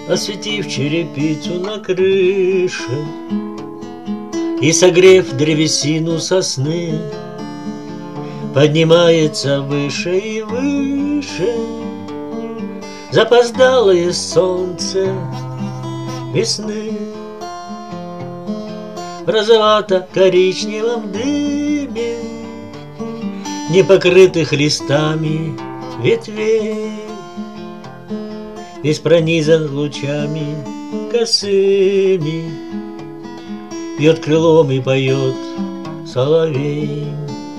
осветив черепицу на крыше и согрев древесину сосны, поднимается выше и выше запоздалое солнце весны. В розовато-коричневом дыме непокрытых листами ветвей весь пронизан лучами косыми, бьет крылом и поет соловей.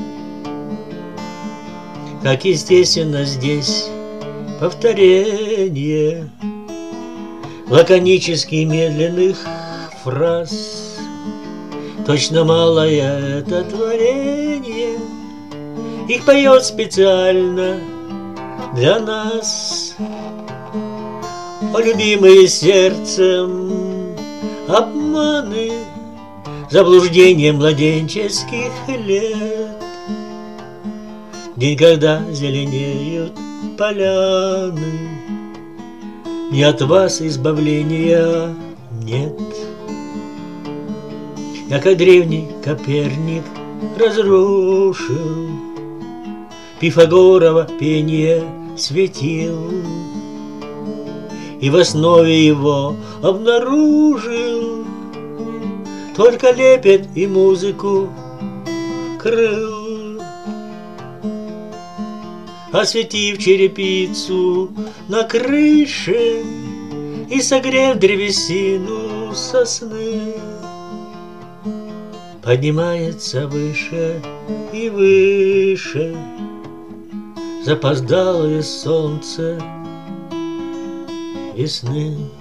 Как естественно здесь повторение лаконически медленных фраз. Точно малое это творение их поет специально для нас. О, любимые сердцем обманы, заблуждения младенческих лет, день, когда зеленеют поляны, ни от вас избавления нет. Я, как древний Коперник, разрушил Пифагорова пение светил и в основе его обнаружил только лепет и музыку крыл. Осветив черепицу на крыше и согрев древесину сосны, поднимается выше и выше запоздалое солнце весны.